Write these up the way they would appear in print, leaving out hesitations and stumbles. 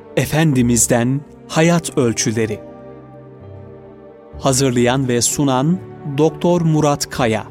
Efendimiz'den Hayat Ölçüleri. Hazırlayan ve sunan Doktor Murat Kaya.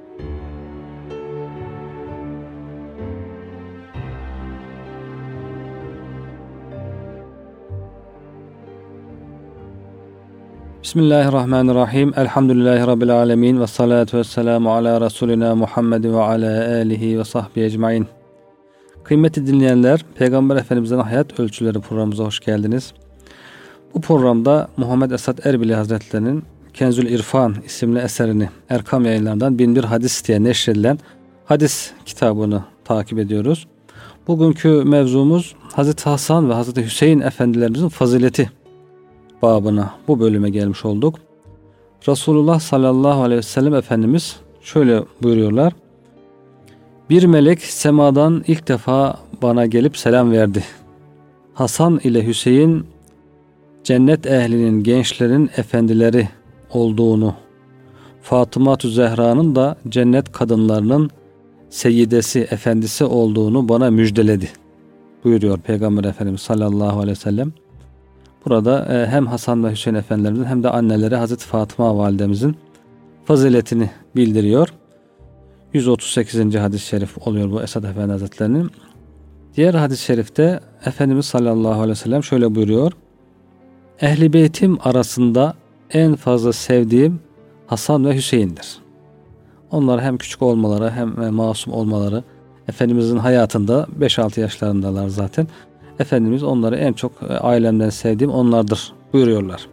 Bismillahirrahmanirrahim. Elhamdülillahi Rabbil alemin. Ve salatu ve selamu ala Resulina Muhammed ve ala alihi ve sahbihi ecmain. Kıymetli dinleyenler, Peygamber Efendimiz'den Hayat Ölçüleri programımıza hoş geldiniz. Bu programda Muhammed Esad Erbili Hazretleri'nin Kenzül İrfan isimli eserini Erkam Yayınları'ndan 1001 hadis diye neşredilen hadis kitabını takip ediyoruz. Bugünkü mevzumuz Hazreti Hasan ve Hazreti Hüseyin Efendilerimizin fazileti babına, bu bölüme gelmiş olduk. Resulullah sallallahu aleyhi ve sellem Efendimiz şöyle buyuruyorlar: bir melek semadan ilk defa bana gelip selam verdi. Hasan ile Hüseyin cennet ehlinin, gençlerin efendileri olduğunu, Fatıma-tü Zehra'nın da cennet kadınlarının seyyidesi, efendisi olduğunu bana müjdeledi buyuruyor Peygamber Efendimiz sallallahu aleyhi ve sellem. Burada hem Hasan ve Hüseyin Efendilerimizin hem de anneleri Hazreti Fatıma validemizin faziletini bildiriyor. 138. hadis-i şerif oluyor bu Esad Efendi Hazretleri'nin. Diğer hadis-i şerifte Efendimiz sallallahu aleyhi ve sellem şöyle buyuruyor: Ehli beytim arasında en fazla sevdiğim Hasan ve Hüseyin'dir. Onlar hem küçük olmaları hem masum olmaları, Efendimizin hayatında 5-6 yaşlarındalar zaten. Efendimiz onları en çok ailemden sevdiğim onlardır buyuruyorlar.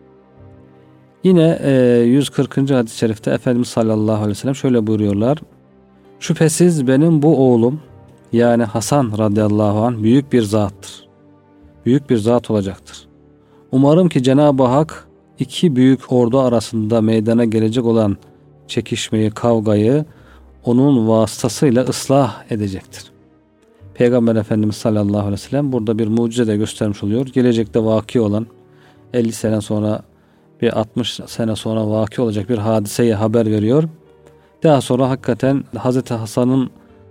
Yine 140. hadis-i şerifte Efendimiz sallallahu aleyhi ve sellem şöyle buyuruyorlar: şüphesiz benim bu oğlum yani Hasan radıyallahu anh büyük bir zattır. Büyük bir zat olacaktır. Umarım ki Cenab-ı Hak iki büyük ordu arasında meydana gelecek olan çekişmeyi, kavgayı onun vasıtasıyla ıslah edecektir. Peygamber Efendimiz sallallahu aleyhi ve sellem burada bir mucize de göstermiş oluyor. Gelecekte vaki olan 50 sene sonra bir 60 sene sonra vaki olacak bir hadiseyi haber veriyor. Daha sonra hakikaten Hazreti Hasan'ın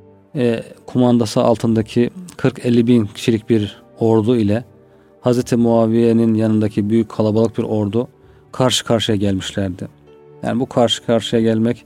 kumandası altındaki 40-50 bin kişilik bir ordu ile Hazreti Muaviye'nin yanındaki büyük kalabalık bir ordu karşı karşıya gelmişlerdi. Yani bu karşı karşıya gelmek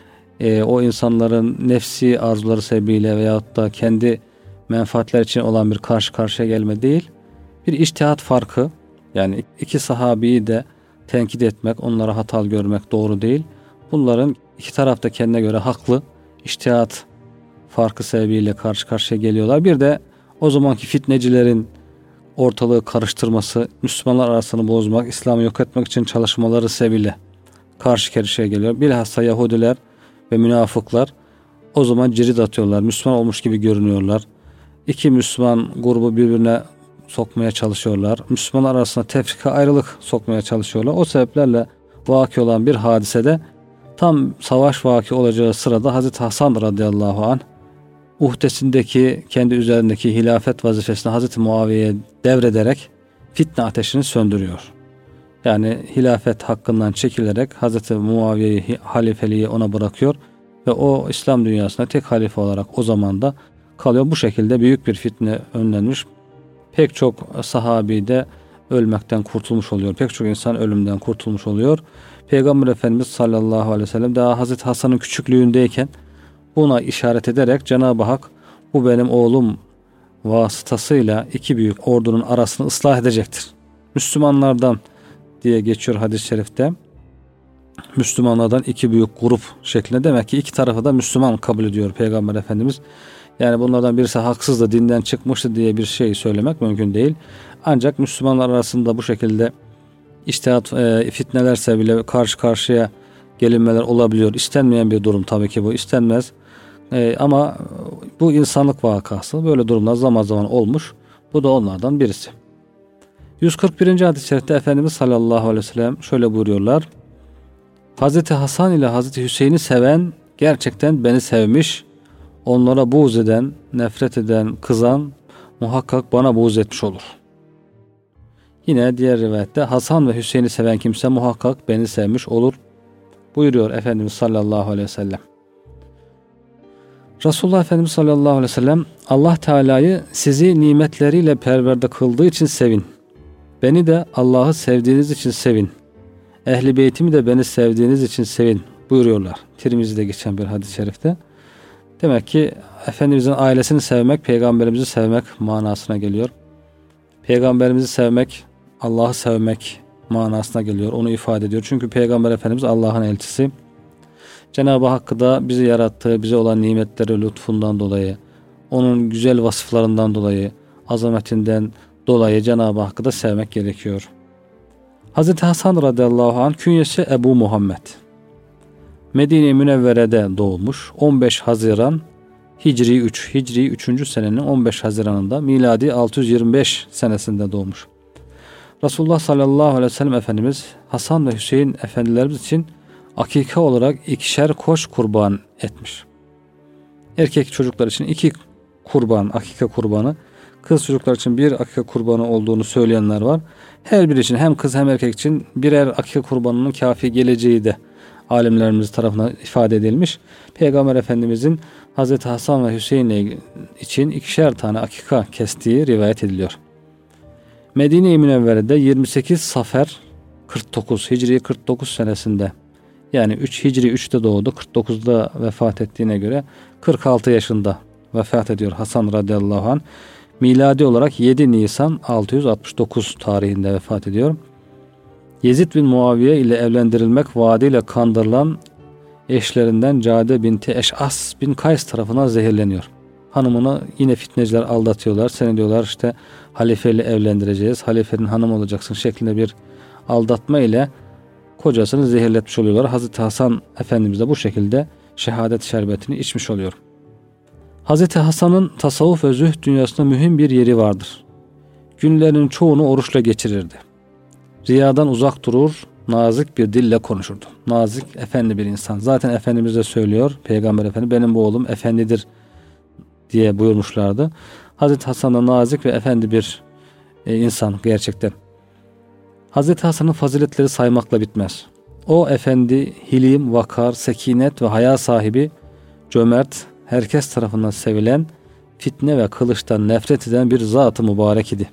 o insanların nefsi arzuları sebebiyle veyahut da kendi menfaatler için olan bir karşı karşıya gelme değil, bir içtihat farkı. Yani iki sahabiyi de tenkit etmek, onlara hatalı görmek doğru değil. Bunların iki taraf da kendine göre haklı, içtihat farkı sebebiyle karşı karşıya geliyorlar. Bir de o zamanki fitnecilerin ortalığı karıştırması, Müslümanlar arasını bozmak, İslam'ı yok etmek için çalışmaları sebebiyle karşı karşıya geliyor. Bilhassa Yahudiler ve münafıklar o zaman cirit atıyorlar, Müslüman olmuş gibi görünüyorlar. İki Müslüman grubu birbirine sokmaya çalışıyorlar. Müslümanlar arasında tefrika, ayrılık sokmaya çalışıyorlar. O sebeplerle vaki olan bir hadisede tam savaş vaki olacağı sırada Hazreti Hasan radıyallahu anh uhdesindeki, kendi üzerindeki hilafet vazifesini Hazreti Muaviye'ye devrederek fitne ateşini söndürüyor. Yani hilafet hakkından çekilerek Hazreti Muaviye'yi, halifeliği ona bırakıyor ve o İslam dünyasında tek halife olarak o zaman da kalıyor. Bu şekilde büyük bir fitne önlenmiş. Pek çok sahabi de ölmekten kurtulmuş oluyor. Pek çok insan ölümden kurtulmuş oluyor. Peygamber Efendimiz sallallahu aleyhi ve sellem daha Hazreti Hasan'ın küçüklüğündeyken buna işaret ederek Cenab-ı Hak bu benim oğlum vasıtasıyla iki büyük ordunun arasını ıslah edecektir. Müslümanlardan diye geçiyor hadis-i şerifte. Müslümanlardan iki büyük grup şeklinde, demek ki iki tarafı da Müslüman kabul ediyor Peygamber Efendimiz. Yani bunlardan birisi haksız da dinden çıkmıştı diye bir şey söylemek mümkün değil. Ancak Müslümanlar arasında bu şekilde içtihat fitneler sebebiyle karşı karşıya gelinmeler olabiliyor. İstenmeyen bir durum tabii ki bu, istenmez. Ama bu insanlık vakası, böyle durumlar zaman zaman olmuş. Bu da onlardan birisi. 141. hadis-i şerifte Efendimiz sallallahu aleyhi ve sellem şöyle buyuruyorlar: Hazreti Hasan ile Hazreti Hüseyin'i seven gerçekten beni sevmiş, onlara buğz eden, nefret eden, kızan muhakkak bana buğz etmiş olur. Yine diğer rivayette Hasan ve Hüseyin'i seven kimse muhakkak beni sevmiş olur buyuruyor Efendimiz sallallahu aleyhi ve sellem. Resulullah Efendimiz sallallahu aleyhi ve sellem Allah Teala'yı sizi nimetleriyle perverde kıldığı için sevin. Beni de Allah'ı sevdiğiniz için sevin. Ehli beytimi de beni sevdiğiniz için sevin buyuruyorlar. Tirmizi'de geçen bir hadis-i şerifte. Demek ki Efendimizin ailesini sevmek, peygamberimizi sevmek manasına geliyor. Peygamberimizi sevmek, Allah'ı sevmek manasına geliyor. Onu ifade ediyor. Çünkü Peygamber Efendimiz Allah'ın elçisi. Cenab-ı Hakk'ı da bizi yarattığı, bize olan nimetleri, lütfundan dolayı, onun güzel vasıflarından dolayı, azametinden dolayı Cenab-ı Hakk'ı da sevmek gerekiyor. Hazreti Hasan radıyallahu anh künyesi Ebu Muhammed. Medine-i Münevvere'de doğmuş. 15 Haziran Hicri 3. Hicri 3. senenin 15 Haziran'ında miladi 625 senesinde doğmuş. Resulullah sallallahu aleyhi ve sellem Efendimiz Hasan ve Hüseyin efendilerimiz için akika olarak 2'şer koç kurban etmiş. Erkek çocuklar için 2 kurban, akika kurbanı, kız çocuklar için 1 akika kurbanı olduğunu söyleyenler var. Her biri için hem kız hem erkek için birer akika kurbanının kafi geleceği de alimlerimiz tarafından ifade edilmiş. Peygamber Efendimizin Hazreti Hasan ve Hüseyin için 2'şer tane akika kestiği rivayet ediliyor. Medine-i Münevvere'de 28 Safer 49 Hicri 49 senesinde, yani Hicri 3'te doğdu, 49'da vefat ettiğine göre 46 yaşında vefat ediyor Hasan radıyallahu anh. Miladi olarak 7 Nisan 669 tarihinde vefat ediyor. Yezid bin Muaviye ile evlendirilmek vaadiyle kandırılan eşlerinden Cade binti Eş'as bin Kays tarafından zehirleniyor. Hanımını yine fitneciler aldatıyorlar. Seni diyorlar işte halifeyle evlendireceğiz, halifenin hanımı olacaksın şeklinde bir aldatma ile kocasını zehirletmiş oluyorlar. Hazreti Hasan Efendimiz de bu şekilde şehadet şerbetini içmiş oluyor. Hazreti Hasan'ın tasavvuf ve zühd dünyasında mühim bir yeri vardır. Günlerinin çoğunu oruçla geçirirdi. Riyadan uzak durur, nazik bir dille konuşurdu. Nazik, efendi bir insan. Zaten Efendimiz de söylüyor, Peygamber Efendi benim bu oğlum efendidir diye buyurmuşlardı. Hazreti Hasan da nazik ve efendi bir insan gerçekten. Hazreti Hasan'ın faziletleri saymakla bitmez. O efendi, hilim, vakar, sekinet ve haya sahibi, cömert, herkes tarafından sevilen, fitne ve kılıçtan nefret eden bir zat-ı mübarek idi.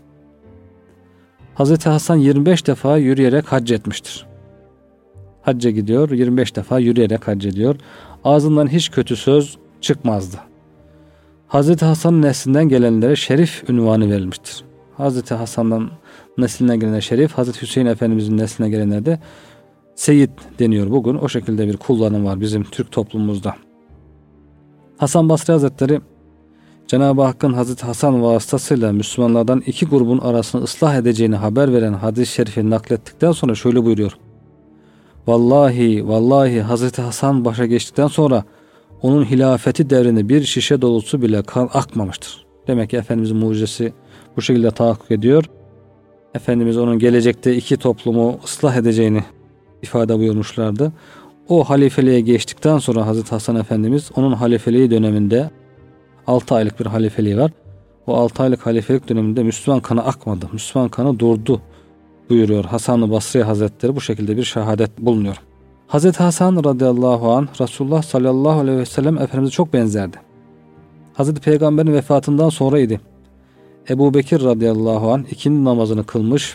Hazreti Hasan 25 defa yürüyerek hac etmiştir. Hacca gidiyor, 25 defa yürüyerek hac ediyor. Ağzından hiç kötü söz çıkmazdı. Hazreti Hasan'ın neslinden gelenlere şerif unvanı verilmiştir. Hazreti Hasan'dan neslinden gelenler şerif, Hazreti Hüseyin Efendimizin nesline gelenler de Seyyid deniyor bugün. O şekilde bir kullanım var bizim Türk toplumumuzda. Hasan Basri Hazretleri Cenab-ı Hakk'ın Hazreti Hasan vasıtasıyla Müslümanlardan 2 grubun arasını ıslah edeceğini haber veren hadis-i şerifi naklettikten sonra şöyle buyuruyor. Vallahi Hazreti Hasan başa geçtikten sonra onun hilafeti devrinde bir şişe dolusu bile kan akmamıştır. Demek ki Efendimizin mucizesi bu şekilde tahakkuk ediyor. Efendimiz onun gelecekte 2 toplumu ıslah edeceğini ifade buyurmuşlardı. O halifeliğe geçtikten sonra Hazreti Hasan Efendimiz onun halifeliği döneminde 6 aylık bir halifeliği var. O 6 aylık halifelik döneminde Müslüman kanı akmadı. Müslüman kanı durdu buyuruyor Hasan-ı Basri Hazretleri, bu şekilde bir şehadet bulunuyor. Hazreti Hasan radıyallahu anh Resulullah sallallahu aleyhi ve sellem Efendimiz'e çok benzerdi. Hazreti Peygamber'in vefatından sonraydı. Ebu Bekir radıyallahu anh ikindi namazını kılmış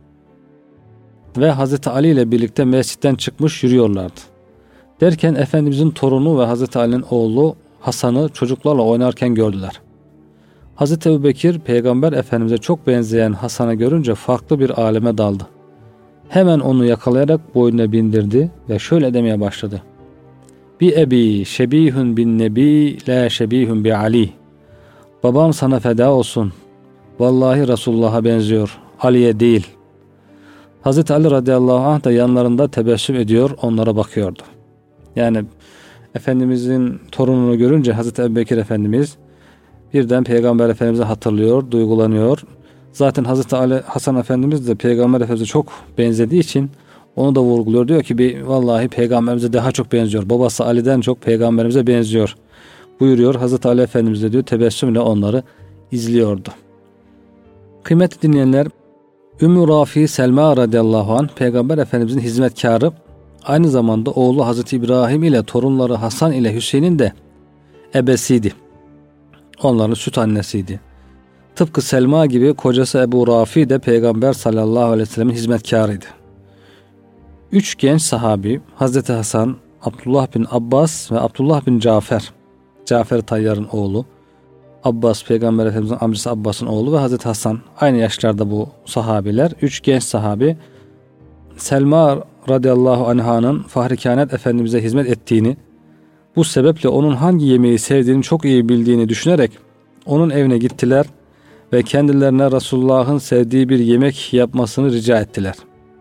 ve Hazreti Ali ile birlikte mescitten çıkmış yürüyorlardı. Derken Efendimizin torunu ve Hazreti Ali'nin oğlu Hasan'ı çocuklarla oynarken gördüler. Hazreti Ebu Bekir Peygamber Efendimiz'e çok benzeyen Hasan'ı görünce farklı bir aleme daldı. Hemen onu yakalayarak boynuna bindirdi ve şöyle demeye başladı. Bi ebi şebihun bin nebi la şebihun bi Ali. Babam sana feda olsun. Vallahi Resulullah'a benziyor, Ali'ye değil. Hazreti Ali radıyallahu anh da yanlarında tebessüm ediyor, onlara bakıyordu. Yani Efendimizin torununu görünce Hazreti Ebubekir Efendimiz birden Peygamber Efendimiz'i hatırlıyor, duygulanıyor. Zaten Hazreti Ali Hasan Efendimiz de Peygamber Efendimiz'e çok benzediği için onu da vurguluyor. Diyor ki vallahi Peygamberimize daha çok benziyor. Babası Ali'den çok Peygamberimize benziyor buyuruyor. Hazreti Ali Efendimiz de diyor tebessümle onları izliyordu. Kıymetli dinleyenler, Ümmü Rafi Selma radıyallahu anh Peygamber Efendimizin hizmetkarı, aynı zamanda oğlu Hazreti İbrahim ile torunları Hasan ile Hüseyin'in de ebesiydi. Onların süt annesiydi. Tıpkı Selma gibi kocası Ebu Rafi de Peygamber sallallahu aleyhi ve sellemin hizmetkarıydı. 3 genç sahabi Hazreti Hasan, Abdullah bin Abbas ve Abdullah bin Cafer. Cafer Tayyar'ın oğlu. Abbas, Peygamber Efendimiz'in amcası Abbas'ın oğlu ve Hazreti Hasan. Aynı yaşlarda bu sahabiler. 3 genç sahabi Selma radıyallahu anh'ın Fahri Kainat Efendimiz'e hizmet ettiğini, bu sebeple onun hangi yemeği sevdiğini çok iyi bildiğini düşünerek onun evine gittiler ve kendilerine Resulullah'ın sevdiği bir yemek yapmasını rica ettiler.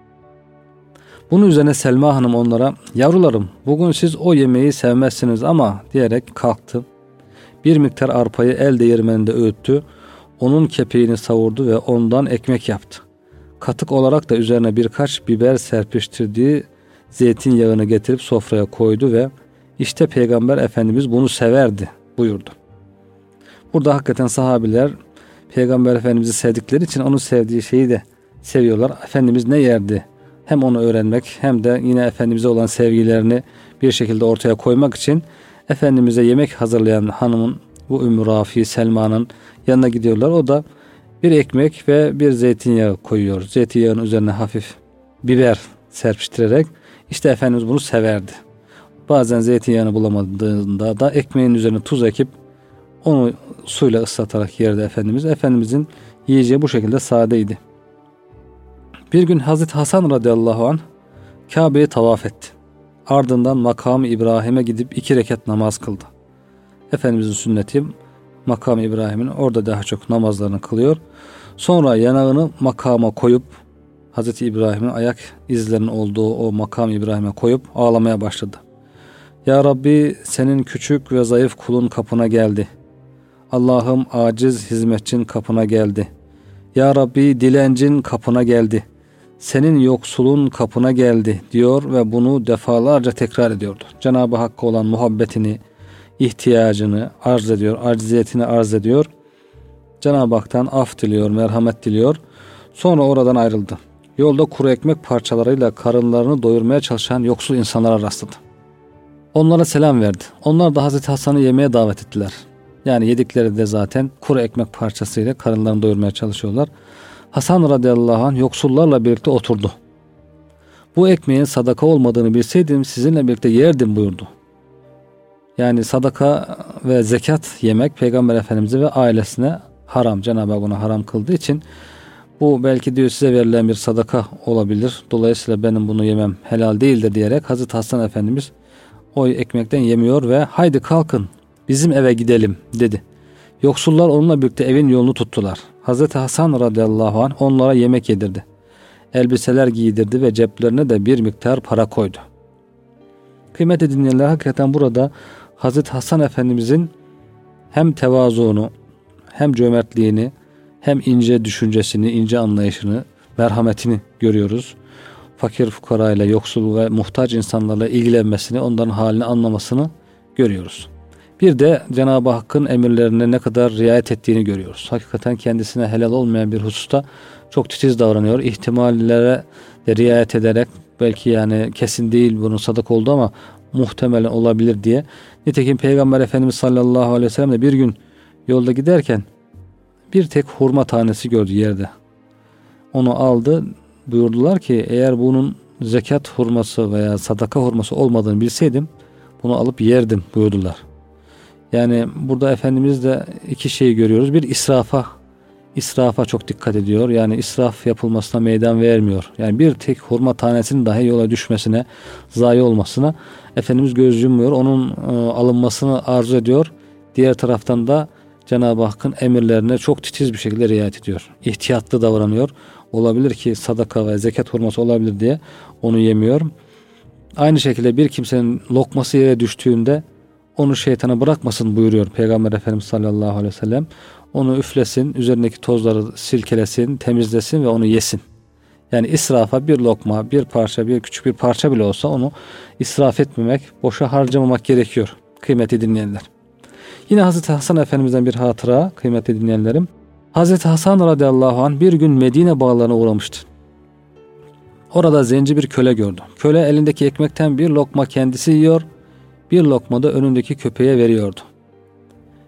Bunun üzerine Selma Hanım onlara, "Yavrularım, bugün siz o yemeği sevmezsiniz ama" diyerek kalktı. Bir miktar arpayı el değirmeninde öğüttü. Onun kepeğini savurdu ve ondan ekmek yaptı. Katık olarak da üzerine birkaç biber serpiştirdiği zeytinyağını getirip sofraya koydu ve "İşte Peygamber Efendimiz bunu severdi" buyurdu. Burada hakikaten sahabiler Peygamber Efendimiz'i sevdikleri için onun sevdiği şeyi de seviyorlar. Efendimiz ne yerdi? Hem onu öğrenmek hem de yine Efendimiz'e olan sevgilerini bir şekilde ortaya koymak için Efendimiz'e yemek hazırlayan hanımın, bu Ümmü Rafi Selma'nın yanına gidiyorlar. O da bir ekmek ve bir zeytinyağı koyuyor. Zeytinyağının üzerine hafif biber serpiştirerek, işte Efendimiz bunu severdi. Bazen zeytinyağını bulamadığında da ekmeğin üzerine tuz ekip onu suyla ıslatarak yerdi Efendimiz. Efendimizin yiyeceği bu şekilde sadeydi. Bir gün Hazreti Hasan radıyallahu anh Kabe'yi tavaf etti. Ardından makam-ı İbrahim'e gidip 2 rekat namaz kıldı. Efendimizin sünneti makam-ı İbrahim'in orada daha çok namazlarını kılıyor. Sonra yanağını makama koyup, Hazreti İbrahim'in ayak izlerinin olduğu o makam-ı İbrahim'e koyup ağlamaya başladı. "Ya Rabbi, senin küçük ve zayıf kulun kapına geldi. Allah'ım, aciz hizmetçin kapına geldi. Ya Rabbi, dilencin kapına geldi. Senin yoksulun kapına geldi" diyor ve bunu defalarca tekrar ediyordu. Cenab-ı Hakk'a olan muhabbetini, ihtiyacını arz ediyor, aciziyetini arz ediyor. Cenab-ı Hak'tan af diliyor, merhamet diliyor. Sonra oradan ayrıldı. Yolda kuru ekmek parçalarıyla karınlarını doyurmaya çalışan yoksul insanlara rastladı. Onlara selam verdi. Onlar da Hazreti Hasan'ı yemeğe davet ettiler. Yani yedikleri de zaten kuru ekmek parçasıyla karınlarını doyurmaya çalışıyorlar. Hasan radıyallahu anh yoksullarla birlikte oturdu. "Bu ekmeğin sadaka olmadığını bilseydim sizinle birlikte yerdim" buyurdu. Yani sadaka ve zekat yemek Peygamber Efendimiz'e ve ailesine haram. Cenab-ı Hak bunu haram kıldığı için bu belki diyor size verilen bir sadaka olabilir. Dolayısıyla benim bunu yemem helal değildir diyerek Hazreti Hasan Efendimiz o ekmekten yemiyor ve "Haydi kalkın bizim eve gidelim" dedi. Yoksullar onunla birlikte evin yolunu tuttular. Hazreti Hasan radıyallahu anh onlara yemek yedirdi. Elbiseler giydirdi ve ceplerine de bir miktar para koydu. Kıymetli dinleyenler, hakikaten burada Hazreti Hasan Efendimizin hem tevazuunu, hem cömertliğini, hem ince düşüncesini, ince anlayışını, merhametini görüyoruz. Fakir fukarayla, yoksul ve muhtaç insanlarla ilgilenmesini, onların halini anlamasını görüyoruz. Bir de Cenab-ı Hakk'ın emirlerine ne kadar riayet ettiğini görüyoruz. Hakikaten kendisine helal olmayan bir hususta çok titiz davranıyor. İhtimallere de riayet ederek, belki yani kesin değil bunun sadık oldu ama muhtemelen olabilir diye. Nitekim Peygamber Efendimiz sallallahu aleyhi ve sellem de bir gün yolda giderken bir tek hurma tanesi gördü yerde. Onu aldı. Buyurdular ki eğer bunun zekat hurması veya sadaka hurması olmadığını bilseydim bunu alıp yerdim buyurdular. Yani burada Efendimiz de 2 şeyi görüyoruz. Bir, israfa çok dikkat ediyor. Yani israf yapılmasına meydan vermiyor. Yani bir tek hurma tanesinin dahi yola düşmesine, zayi olmasına Efendimiz göz yummuyor. Onun alınmasını arzu ediyor. Diğer taraftan da Cenab-ı Hakk'ın emirlerine çok titiz bir şekilde riayet ediyor. İhtiyatlı davranıyor. Olabilir ki sadaka ve zekat hurması olabilir diye onu yemiyor. Aynı şekilde bir kimsenin lokması yere düştüğünde onu şeytana bırakmasın buyuruyor Peygamber Efendimiz sallallahu aleyhi ve sellem. Onu üflesin, üzerindeki tozları silkelesin, temizlesin ve onu yesin. Yani israfa bir lokma, bir parça, bir küçük bir parça bile olsa onu israf etmemek, boşa harcamamak gerekiyor kıymetli dinleyenler. Yine Hazreti Hasan Efendimiz'den bir hatıra kıymetli dinleyenlerim. Hazreti Hasan radıyallahu anh bir gün Medine bağlarına uğramıştı. Orada zenci bir köle gördü. Köle elindeki ekmekten bir lokma kendisi yiyor, bir lokma da önündeki köpeğe veriyordu.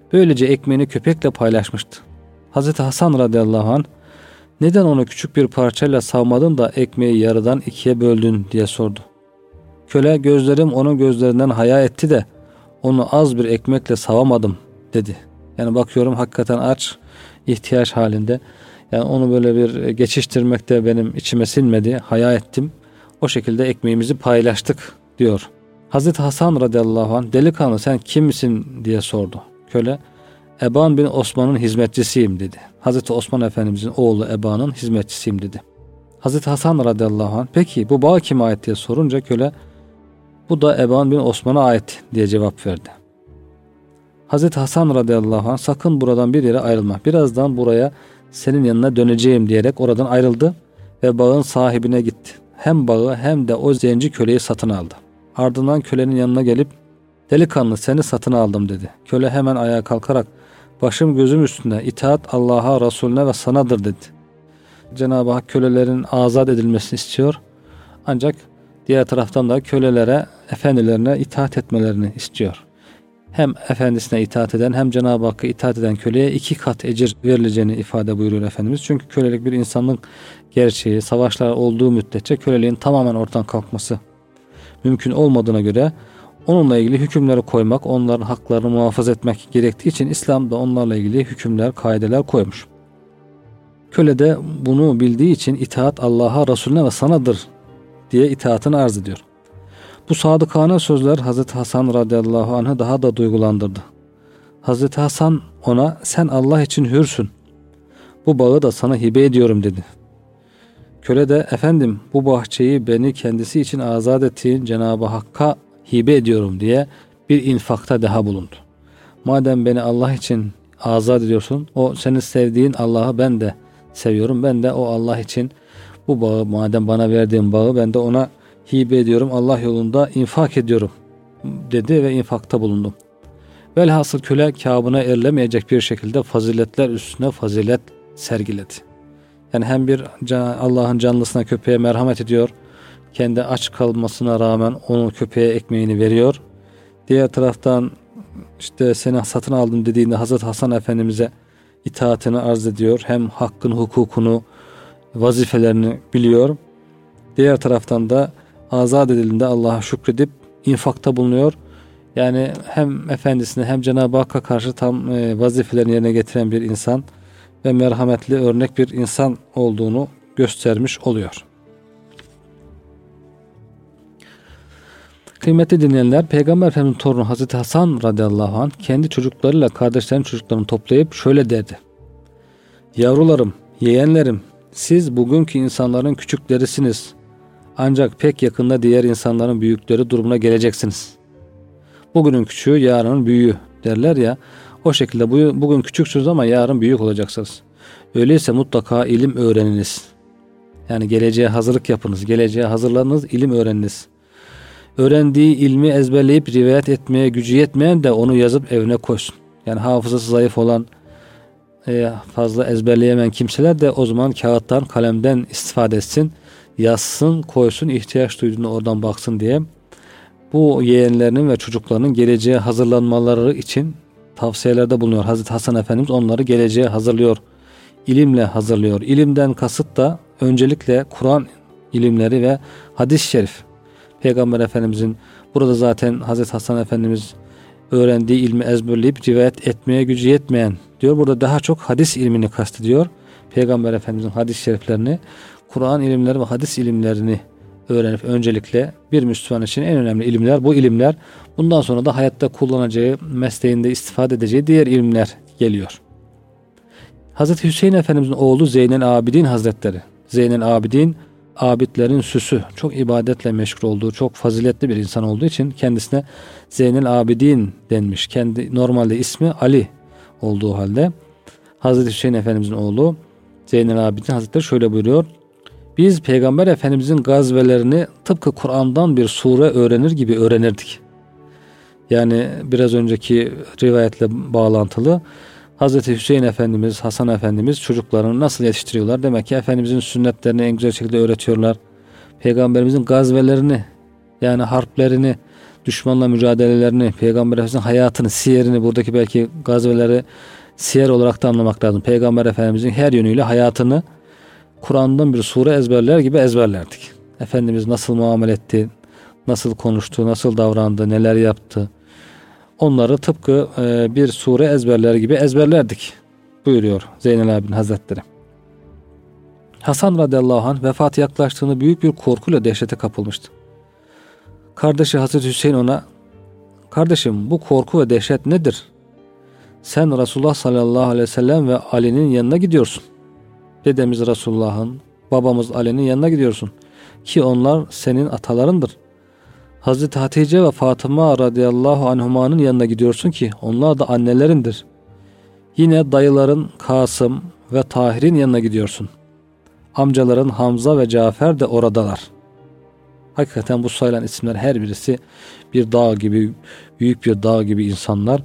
Böylece ekmeğini köpekle paylaşmıştı. Hazreti Hasan radıyallahu anh, neden onu küçük bir parçayla savmadın da ekmeği yarıdan ikiye böldün diye sordu. Köle, gözlerim onun gözlerinden haya etti de onu az bir ekmekle savamadım dedi. Yani bakıyorum hakikaten aç, ihtiyaç halinde. Yani onu böyle bir geçiştirmekte benim içime sinmedi, haya ettim. O şekilde ekmeğimizi paylaştık diyor. Hazreti Hasan radıyallahu anh, delikanlı sen kimsin diye sordu. Köle, Eban bin Osman'ın hizmetçisiyim dedi. Hazreti Osman Efendimizin oğlu Eban'ın hizmetçisiyim dedi. Hazreti Hasan radıyallahu anh, peki bu bağ kime ait diye sorunca köle, bu da Eban bin Osman'a ait diye cevap verdi. Hazreti Hasan radıyallahu anh, sakın buradan bir yere ayrılma. Birazdan buraya senin yanına döneceğim diyerek oradan ayrıldı ve bağın sahibine gitti. Hem bağı hem de o zenci köleyi satın aldı. Ardından kölenin yanına gelip delikanlı seni satın aldım dedi. Köle hemen ayağa kalkarak başım gözüm üstünde, itaat Allah'a, Resulüne ve sanadır dedi. Cenab-ı Hak kölelerin azat edilmesini istiyor. Ancak diğer taraftan da kölelere, efendilerine itaat etmelerini istiyor. Hem efendisine itaat eden hem Cenab-ı Hakk'a itaat eden köleye 2 kat ecir verileceğini ifade buyuruyor Efendimiz. Çünkü kölelik bir insanlık gerçeği, savaşlar olduğu müddetçe köleliğin tamamen ortadan kalkması mümkün olmadığına göre onunla ilgili hükümleri koymak, onların haklarını muhafaza etmek gerektiği için İslam da onlarla ilgili hükümler, kaideler koymuş. Köle de bunu bildiği için itaat Allah'a, Resulüne ve sanadır diye itaatını arz ediyor. Bu sadıkane sözler Hazreti Hasan radıyallahu anh'ı daha da duygulandırdı. Hazreti Hasan ona sen Allah için hürsün, bu bağı da sana hibe ediyorum dedi. Köle de efendim bu bahçeyi beni kendisi için azat ettiğin Cenab-ı Hakk'a hibe ediyorum diye bir infakta daha bulundu. Madem beni Allah için azat ediyorsun, o senin sevdiğin Allah'ı ben de seviyorum. Ben de o Allah için bu bağı, madem bana verdiğin bağı ben de ona hibe ediyorum, Allah yolunda infak ediyorum dedi ve infakta bulundu. Velhasıl köle kâbına erilemeyecek bir şekilde faziletler üstüne fazilet sergiledi. Yani hem bir Allah'ın canlısına, köpeğe merhamet ediyor, kendi aç kalmasına rağmen onun köpeğe ekmeğini veriyor. Diğer taraftan işte seni satın aldım dediğinde Hazreti Hasan Efendimiz'e itaatini arz ediyor. Hem hakkın, hukukunu, vazifelerini biliyor. Diğer taraftan da azat edildiğinde Allah'a şükredip infakta bulunuyor. Yani hem efendisine hem Cenab-ı Hakk'a karşı tam vazifelerini yerine getiren bir insan ve merhametli örnek bir insan olduğunu göstermiş oluyor. Kıymetli dinleyenler, Peygamber Efendimiz'in torunu Hazreti Hasan radıyallahu anh kendi çocuklarıyla kardeşlerinin çocuklarını toplayıp şöyle derdi. Yavrularım, yeğenlerim, siz bugünkü insanların küçüklerisiniz. Ancak pek yakında diğer insanların büyükleri durumuna geleceksiniz. Bugünün küçüğü yarının büyüğü derler ya. O şekilde bugün küçüksünüz ama yarın büyük olacaksınız. Öyleyse mutlaka ilim öğreniniz. Yani geleceğe hazırlık yapınız. Geleceğe hazırlanınız, ilim öğreniniz. Öğrendiği ilmi ezberleyip rivayet etmeye gücü yetmeyen de onu yazıp evine koysun. Yani hafızası zayıf olan, fazla ezberleyemeyen kimseler de o zaman kağıttan, kalemden istifade etsin. Yazsın, koysun, ihtiyaç duyduğunda oradan baksın diye. Bu yeğenlerinin ve çocuklarının geleceğe hazırlanmaları için tavsiyelerde bulunuyor. Hazreti Hasan Efendimiz onları geleceğe hazırlıyor. İlimle hazırlıyor. İlimden kasıt da öncelikle Kur'an ilimleri ve hadis-i şerif. Peygamber Efendimizin burada zaten Hazreti Hasan Efendimiz öğrendiği ilmi ezberleyip rivayet etmeye gücü yetmeyen diyor. Burada daha çok hadis ilmini kastediyor. Peygamber Efendimizin hadis-i şeriflerini, Kur'an ilimleri ve hadis ilimlerini öğrenip öncelikle bir Müslüman için en önemli ilimler bu ilimler. Bundan sonra da hayatta kullanacağı, mesleğinde istifade edeceği diğer ilimler geliyor. Hazreti Hüseyin Efendimizin oğlu Zeynel Abidin Hazretleri. Zeynel Abidin, abidlerin süsü, çok ibadetle meşgul olduğu, çok faziletli bir insan olduğu için kendisine Zeynel Abidin denmiş. Kendi normalde ismi Ali olduğu halde Hazreti Hüseyin Efendimizin oğlu Zeynel Abidin Hazretleri şöyle buyuruyor. Biz Peygamber Efendimizin gazvelerini tıpkı Kur'an'dan bir sure öğrenir gibi öğrenirdik. Yani biraz önceki rivayetle bağlantılı. Hazreti Hüseyin Efendimiz, Hasan Efendimiz çocuklarını nasıl yetiştiriyorlar? Demek ki Efendimizin sünnetlerini en güzel şekilde öğretiyorlar. Peygamberimizin gazvelerini, yani harplerini düşmanla mücadelelerini, Peygamber Efendimizin hayatını, siyerini, buradaki belki gazveleri siyer olarak da anlamak lazım. Peygamber Efendimizin her yönüyle hayatını Kur'an'dan bir sure ezberler gibi ezberlerdik. Efendimiz nasıl muamele etti, nasıl konuştu, nasıl davrandı, neler yaptı. Onları tıpkı bir sure ezberler gibi ezberlerdik buyuruyor Zeynel Abidin Hazretleri. Hasan radıyallahu anh vefatı yaklaştığında büyük bir korkuyla dehşete kapılmıştı. Kardeşi Hazreti Hüseyin ona, kardeşim bu korku ve dehşet nedir? Sen Resulullah sallallahu aleyhi ve sellem ve Ali'nin yanına gidiyorsun. Dedemiz Resulullah'ın, babamız Ali'nin yanına gidiyorsun. Ki onlar senin atalarındır. Hazreti Hatice ve Fatıma radıyallahu anhuma'nın yanına gidiyorsun ki onlar da annelerindir. Yine dayıların Kasım ve Tahir'in yanına gidiyorsun. Amcaların Hamza ve Cafer de oradalar. Hakikaten bu sayılan isimler her birisi bir dağ gibi, büyük bir dağ gibi insanlar.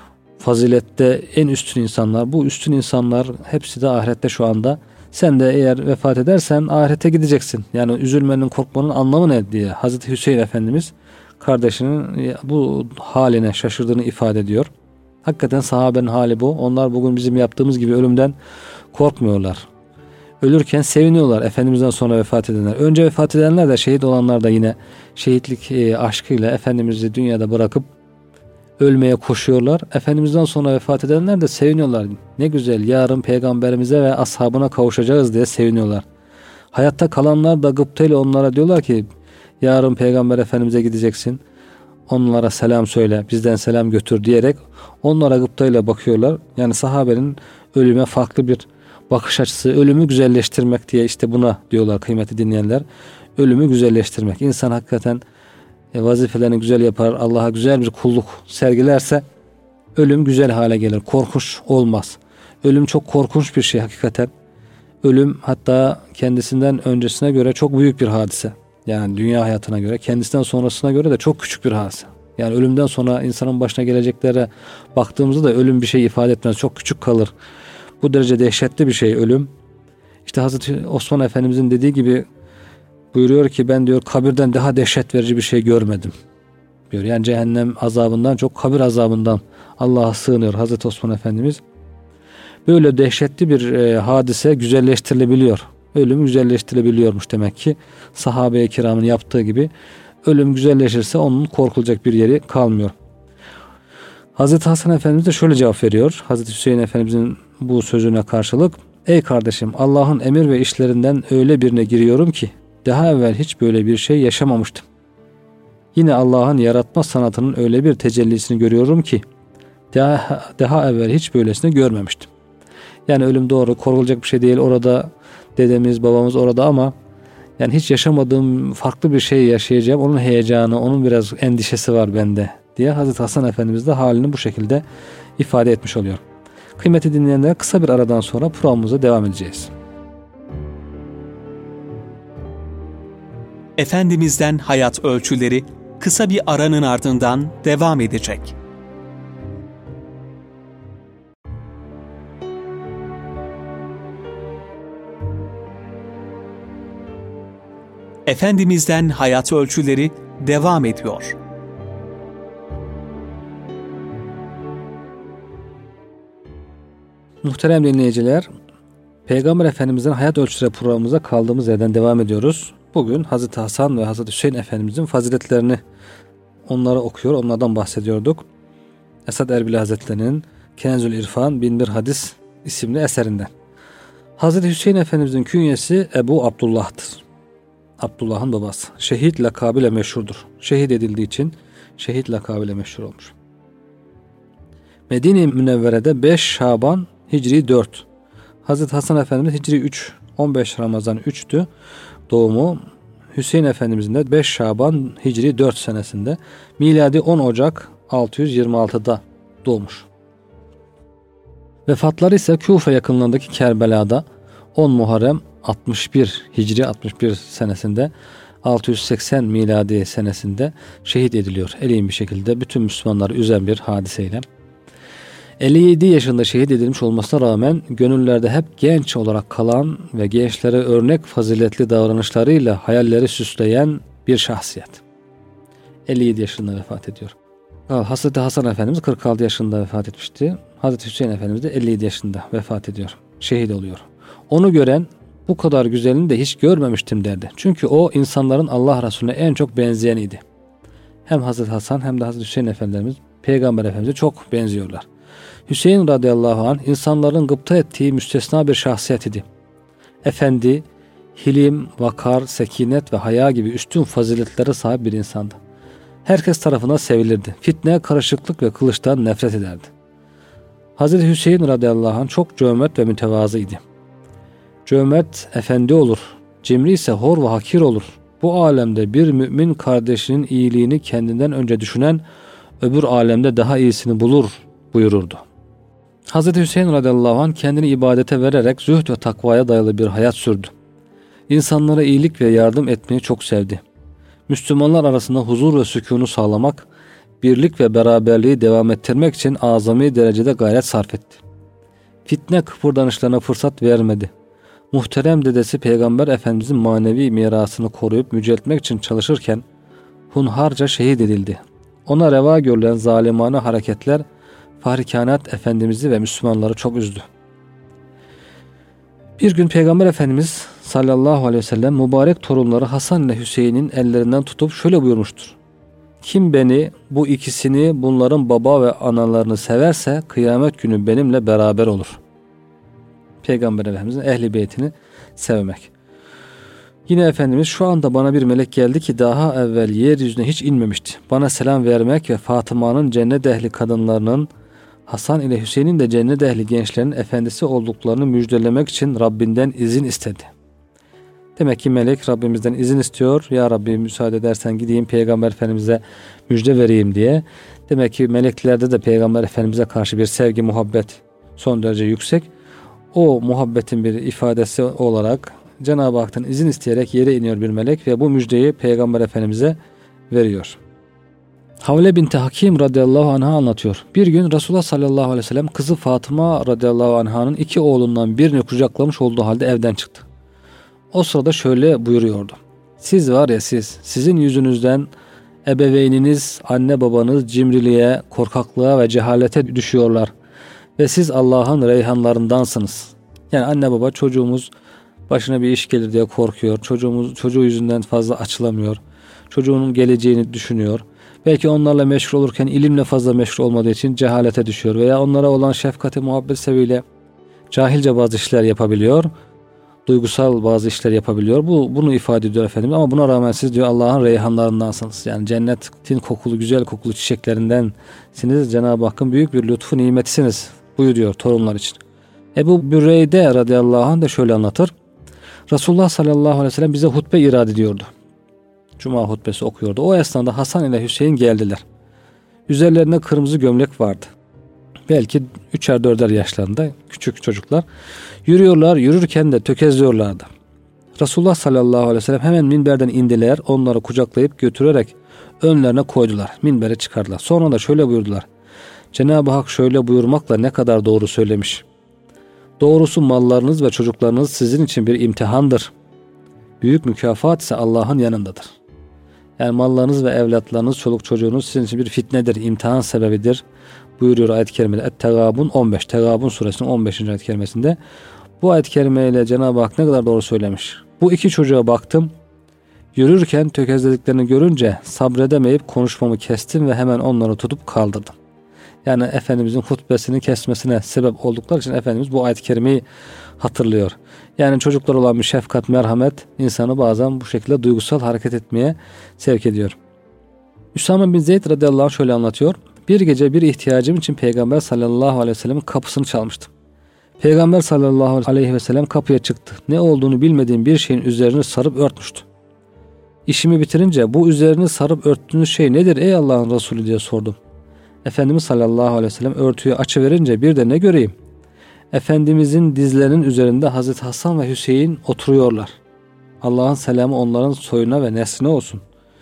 Fazilette en üstün insanlar. Bu üstün insanlar hepsi de ahirette şu anda. Sen de eğer vefat edersen ahirete gideceksin. Yani üzülmenin, korkmanın anlamı ne diye Hazreti Hüseyin Efendimiz kardeşinin bu haline şaşırdığını ifade ediyor. Hakikaten sahabenin hali bu. Onlar bugün bizim yaptığımız gibi ölümden korkmuyorlar. Ölürken seviniyorlar Efendimiz'den sonra vefat edenler. Önce vefat edenler de şehit olanlar da yine şehitlik aşkıyla Efendimiz'i dünyada bırakıp ölmeye koşuyorlar. Efendimiz'den sonra vefat edenler de seviniyorlar. Ne güzel yarın peygamberimize ve ashabına kavuşacağız diye seviniyorlar. Hayatta kalanlar da gıptayla onlara diyorlar ki yarın peygamber efendimize gideceksin. Onlara selam söyle, bizden selam götür diyerek onlara gıptayla bakıyorlar. Yani sahabenin ölüme farklı bir bakış açısı, ölümü güzelleştirmek diye işte buna diyorlar kıymetli dinleyenler. Ölümü güzelleştirmek. İnsan hakikaten vazifelerini güzel yapar, Allah'a güzel bir kulluk sergilerse ölüm güzel hale gelir. Korkunç olmaz. Ölüm çok korkunç bir şey hakikaten. Ölüm hatta kendisinden öncesine göre çok büyük bir hadise. Yani dünya hayatına göre, kendisinden sonrasına göre de çok küçük bir hadise. Yani ölümden sonra insanın başına geleceklere baktığımızda da ölüm bir şey ifade etmez. Çok küçük kalır. Bu derece dehşetli bir şey ölüm. İşte Hazreti Osman Efendimizin dediği gibi buyuruyor ki ben diyor kabirden daha dehşet verici bir şey görmedim diyor. Yani cehennem azabından çok kabir azabından Allah'a sığınıyor Hazreti Osman Efendimiz. Böyle dehşetli bir hadise güzelleştirilebiliyor. Ölüm güzelleştirilebiliyormuş demek ki. Sahabe-i kiramın yaptığı gibi ölüm güzelleşirse onun korkulacak bir yeri kalmıyor. Hazreti Hasan Efendimiz de şöyle cevap veriyor. Hazreti Hüseyin Efendimizin bu sözüne karşılık. Ey kardeşim Allah'ın emir ve işlerinden öyle birine giriyorum ki daha evvel hiç böyle bir şey yaşamamıştım. Yine Allah'ın yaratma sanatının öyle bir tecellisini görüyorum ki daha evvel hiç böylesini görmemiştim. Yani ölüm doğru korkulacak bir şey değil. Orada dedemiz babamız orada ama yani hiç yaşamadığım farklı bir şey yaşayacağım. Onun heyecanı, onun biraz endişesi var bende diye Hazreti Hasan Efendimiz de halini bu şekilde ifade etmiş oluyor. Kıymetli dinleyenler kısa bir aradan sonra programımıza devam edeceğiz. Efendimiz'den hayat ölçüleri kısa bir aranın ardından devam edecek. Efendimiz'den hayat ölçüleri devam ediyor. Muhterem dinleyiciler, Peygamber Efendimiz'den hayat ölçüleri programımıza kaldığımız yerden devam ediyoruz. Bugün Hazreti Hasan ve Hazreti Hüseyin Efendimiz'in faziletlerini onları okuyor, onlardan bahsediyorduk. Esad Erbil Hazretleri'nin Kenzül İrfan 1001 Hadis isimli eserinden. Hazreti Hüseyin Efendimiz'in künyesi Ebu Abdullah'tır. Abdullah'ın babası. Şehit lakabıyla meşhurdur. Şehit edildiği için şehit lakabıyla meşhur olmuş. Medine-i Münevvere'de 5 Şaban Hicri 4. Hazreti Hasan Efendimiz Hicri 3. 15 Ramazan 3'tü doğumu. Hüseyin Efendimizin de 5 Şaban Hicri 4 senesinde. Miladi 10 Ocak 626'da doğmuş. Vefatları ise Küfe yakınlarındaki Kerbela'da 10 Muharrem 61 Hicri 61 senesinde 680 miladi senesinde şehit ediliyor. Elin bir şekilde bütün Müslümanları üzen bir hadiseyle. 57 yaşında şehit edilmiş olmasına rağmen gönüllerde hep genç olarak kalan ve gençlere örnek faziletli davranışlarıyla hayalleri süsleyen bir şahsiyet. 57 yaşında vefat ediyor. Hazreti Hasan Efendimiz 46 yaşında vefat etmişti. Hazreti Hüseyin Efendimiz de 57 yaşında vefat ediyor. Şehit oluyor. Onu gören bu kadar güzelini de hiç görmemiştim derdi. Çünkü o insanların Allah Resulüne en çok benzeyeniydi. Hem Hazreti Hasan hem de Hazreti Hüseyin Efendimiz Peygamber Efendimiz'e çok benziyorlar. Hüseyin radıyallahu anh insanların gıpta ettiği müstesna bir şahsiyet idi. Efendi, hilim, vakar, sekinet ve haya gibi üstün faziletlere sahip bir insandı. Herkes tarafından sevilirdi. Fitne, karışıklık ve kılıçtan nefret ederdi. Hazreti Hüseyin radıyallahu anh çok cömert ve mütevazıydı. Cömert efendi olur, cimri ise hor ve hakir olur. Bu alemde bir mümin kardeşinin iyiliğini kendinden önce düşünen öbür alemde daha iyisini bulur buyururdu. Hazreti Hüseyin radıyallahu anh kendini ibadete vererek zühd ve takvaya dayalı bir hayat sürdü. İnsanlara iyilik ve yardım etmeyi çok sevdi. Müslümanlar arasında huzur ve sükûnu sağlamak, birlik ve beraberliği devam ettirmek için azami derecede gayret sarf etti. Fitne kıpırdanışlarına fırsat vermedi. Muhterem dedesi Peygamber Efendimizin manevi mirasını koruyup yüceltmek için çalışırken hunharca şehit edildi. Ona reva görülen zalimane hareketler Fahri Kainat Efendimiz'i ve Müslümanları çok üzdü. Bir gün Peygamber Efendimiz sallallahu aleyhi ve sellem mübarek torunları Hasan ile Hüseyin'in ellerinden tutup şöyle buyurmuştur. Kim beni, bu ikisini, bunların baba ve analarını severse kıyamet günü benimle beraber olur. Peygamber Efendimizin ehli beytini sevmek. Yine Efendimiz şu anda bana bir melek geldi ki daha evvel yeryüzüne hiç inmemişti. Bana selam vermek ve Fatıma'nın cennet ehli kadınlarının, Hasan ile Hüseyin'in de cennet ehli gençlerin efendisi olduklarını müjdelemek için Rabbinden izin istedi. Demek ki melek Rabbimizden izin istiyor. Ya Rabbi müsaade edersen gideyim Peygamber Efendimiz'e müjde vereyim diye. Demek ki meleklerde de Peygamber Efendimiz'e karşı bir sevgi, muhabbet son derece yüksek. O muhabbetin bir ifadesi olarak Cenab-ı Hak'tan izin isteyerek yere iniyor bir melek ve bu müjdeyi Peygamber Efendimiz'e veriyor. Havle binti Hakim radıyallahu anh'a anlatıyor. Bir gün Resulullah sallallahu aleyhi ve sellem kızı Fatıma radıyallahu anh'ın 2 oğlundan birini kucaklamış olduğu halde evden çıktı. O sırada şöyle buyuruyordu. Siz var ya sizin yüzünüzden ebeveyniniz, anne babanız cimriliğe, korkaklığa ve cehalete düşüyorlar. Ve siz Allah'ın reyhanlarındansınız. Yani anne baba çocuğumuz başına bir iş gelir diye korkuyor. Çocuğu yüzünden fazla açılamıyor. Çocuğunun geleceğini düşünüyor. Belki onlarla meşgul olurken ilimle fazla meşgul olmadığı için cehalete düşüyor. Veya onlara olan şefkati, muhabbet sebebiyle cahilce bazı işler yapabiliyor. Duygusal bazı işler yapabiliyor. Bunu ifade ediyor Efendimiz. Ama buna rağmen siz diyor Allah'ın reyhanlarındansınız. Yani cennetin kokulu, güzel kokulu çiçeklerindensiniz. Cenab-ı Hakk'ın büyük bir lütfu nimetisiniz buyuruyor torunlar için. Ebu Büreyde radıyallahu anh da şöyle anlatır. Resulullah sallallahu aleyhi ve sellem bize hutbe irad ediyordu. Cuma hutbesi okuyordu. O esnada Hasan ile Hüseyin geldiler. Üzerlerinde kırmızı gömlek vardı. Belki 3'er 4'er yaşlarında küçük çocuklar. Yürürken de tökezliyorlardı. Resulullah sallallahu aleyhi ve sellem hemen minberden indiler. Onları kucaklayıp götürerek önlerine koydular. Minbere çıkardılar. Sonra da şöyle buyurdular. Cenab-ı Hak şöyle buyurmakla ne kadar doğru söylemiş. Doğrusu mallarınız ve çocuklarınız sizin için bir imtihandır. Büyük mükafat ise Allah'ın yanındadır. Yani mallarınız ve evlatlarınız, çoluk çocuğunuz sizin için bir fitnedir, imtihan sebebidir buyuruyor ayet-i kerimede. Et-Tegabun 15. Tegabun suresinin 15. ayet-i kerimesinde. Bu ayet-i kerimeyle Cenab-ı Hak ne kadar doğru söylemiş. Bu 2 çocuğa baktım. Yürürken tökezlediklerini görünce sabredemeyip konuşmamı kestim ve hemen onları tutup kaldırdım. Yani Efendimizin hutbesini kesmesine sebep oldukları için Efendimiz bu ayet-i kerimeyi hatırlıyor. Yani çocuklar olan bir şefkat, merhamet insanı bazen bu şekilde duygusal hareket etmeye sevk ediyor. Üsame bin Zeyd radıyallahu anh şöyle anlatıyor. Bir gece bir ihtiyacım için Peygamber sallallahu aleyhi ve sellem'in kapısını çalmıştım. Peygamber sallallahu aleyhi ve sellem kapıya çıktı. Ne olduğunu bilmediğim bir şeyin üzerini sarıp örtmüştü. İşimi bitirince bu üzerini sarıp örttüğünüz şey nedir ey Allah'ın Resulü diye sordum. Efendimiz sallallahu aleyhi ve sellem örtüyü açıverince bir de ne göreyim? Efendimizin dizlerinin üzerinde Hazreti Hasan ve Hüseyin oturuyorlar. Allah'ın selamı onların soyuna ve nesline olsun.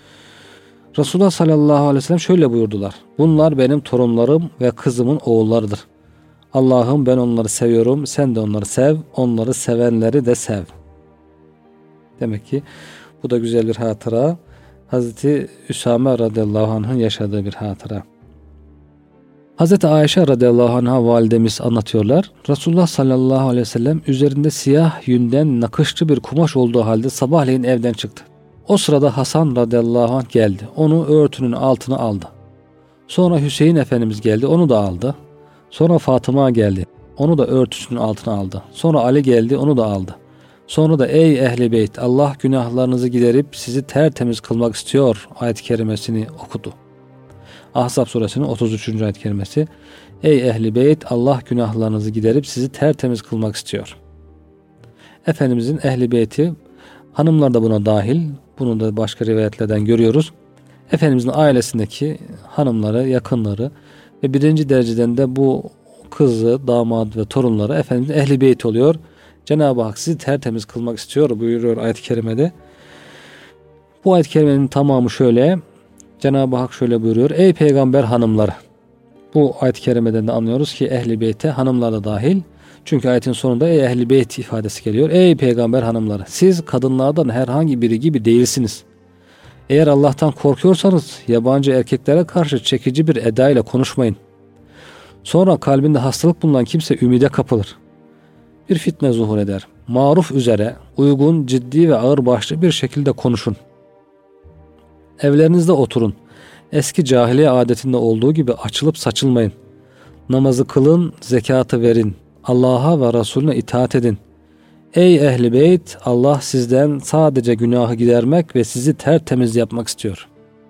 Resulullah sallallahu aleyhi ve sellem şöyle buyurdular. Bunlar benim torunlarım ve kızımın oğullarıdır. Allah'ım ben onları seviyorum, sen de onları sev, onları sevenleri de sev. Demek ki bu da güzel bir hatıra. Hazreti Üsame radıyallahu anh'ın yaşadığı bir hatıra. Hazreti Ayşe radıyallahu anh'a validemiz anlatıyorlar. Resulullah sallallahu aleyhi ve sellem üzerinde siyah yünden nakışlı bir kumaş olduğu halde sabahleyin evden çıktı. O sırada Hasan radıyallahu anh geldi. Onu örtünün altına aldı. Sonra Hüseyin Efendimiz geldi. Onu da aldı. Sonra Fatıma geldi. Onu da örtüsünün altına aldı. Sonra Ali geldi. Onu da aldı. Sonra da ey ehli beyt, Allah günahlarınızı giderip sizi tertemiz kılmak istiyor ayet-i kerimesini okudu. Ahzab suresinin 33. ayet-i kerimesi. Ey ehli beyt, Allah günahlarınızı giderip sizi tertemiz kılmak istiyor. Efendimizin ehli beyti, hanımlar da buna dahil. Bunu da başka rivayetlerden görüyoruz. Efendimizin ailesindeki hanımları, yakınları ve birinci dereceden de bu kızı, damat ve torunları Efendimizin ehli beyt oluyor. Cenab-ı Hak sizi tertemiz kılmak istiyor buyuruyor ayet-i kerimede. Bu ayet-i kerimenin tamamı şöyle. Cenab-ı Hak şöyle buyuruyor. Ey peygamber hanımları. Bu ayet-i kerimeden de anlıyoruz ki ehli beyte hanımlar da dahil. Çünkü ayetin sonunda ey ehli beyt ifadesi geliyor. Ey peygamber hanımları. Siz kadınlardan herhangi biri gibi değilsiniz. Eğer Allah'tan korkuyorsanız yabancı erkeklere karşı çekici bir eda ile konuşmayın. Sonra kalbinde hastalık bulunan kimse ümide kapılır. Bir fitne zuhur eder. Maruf üzere uygun, ciddi ve ağırbaşlı bir şekilde konuşun. Evlerinizde oturun. Eski cahiliye adetinde olduğu gibi açılıp saçılmayın. Namazı kılın, zekatı verin. Allah'a ve Resulüne itaat edin. Ey ehli beyt, Allah sizden sadece günahı gidermek ve sizi tertemiz yapmak istiyor.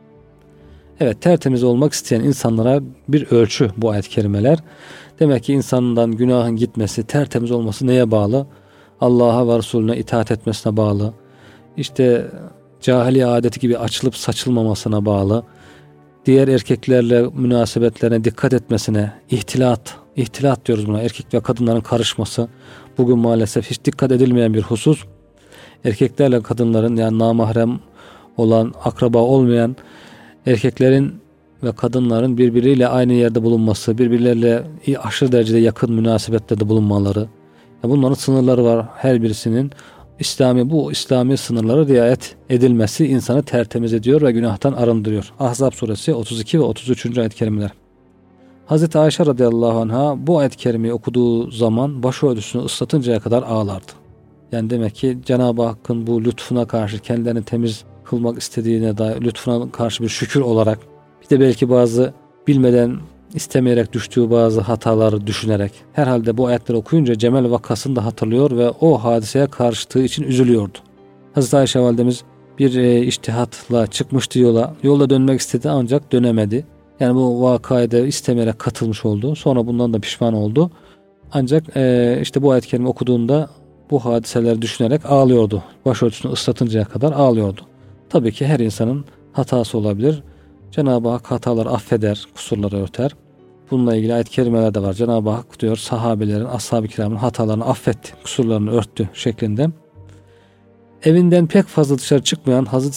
Evet, tertemiz olmak isteyen insanlara bir ölçü bu ayet-i kerimeler. Demek ki insandan günahın gitmesi, tertemiz olması neye bağlı? Allah'a ve Resulüne itaat etmesine bağlı. İşte cahiliye adeti gibi açılıp saçılmamasına bağlı. Diğer erkeklerle münasebetlerine dikkat etmesine, ihtilat diyoruz buna, erkek ve kadınların karışması. Bugün maalesef hiç dikkat edilmeyen bir husus. Erkeklerle kadınların, yani namahrem olan, akraba olmayan erkeklerin ve kadınların birbiriyle aynı yerde bulunması, birbirleriyle aşırı derecede yakın münasebetlerde bulunmaları. Bunların sınırları var her birisinin. Bu İslami sınırlara riayet edilmesi insanı tertemiz ediyor ve günahtan arındırıyor. Ahzab suresi 32 ve 33. ayet-i kerimeler. Hazreti Ayşe radıyallahu anh'a bu ayet-i kerimeyi okuduğu zaman başörtüsünü ıslatıncaya kadar ağlardı. Yani demek ki Cenab-ı Hakk'ın bu lütfuna karşı, kendilerini temiz kılmak istediğine dair lütfuna karşı bir şükür olarak, bir de belki bazı bilmeden, istemeyerek düştüğü bazı hataları düşünerek, herhalde bu ayetleri okuyunca Cemel vakasını da hatırlıyor ve o hadiseye karıştığı için üzülüyordu. Hazreti Ayşe validemiz bir içtihatla çıkmıştı yola. Yolda dönmek istedi ancak dönemedi. Yani bu vakaya da istemeyerek katılmış oldu. Sonra bundan da pişman oldu. Ancak işte bu ayet-i kerime okuduğunda bu hadiseleri düşünerek ağlıyordu. Başörtüsünü ıslatıncaya kadar ağlıyordu. Tabii ki her insanın hatası olabilir. Cenab-ı Hak hataları affeder, kusurları örter. Bununla ilgili ayet-i kerimeler de var. Cenab-ı Hak diyor sahabelerin, ashab-ı kiramın hatalarını affetti, kusurlarını örttü şeklinde. Evinden pek fazla dışarı çıkmayan Hazreti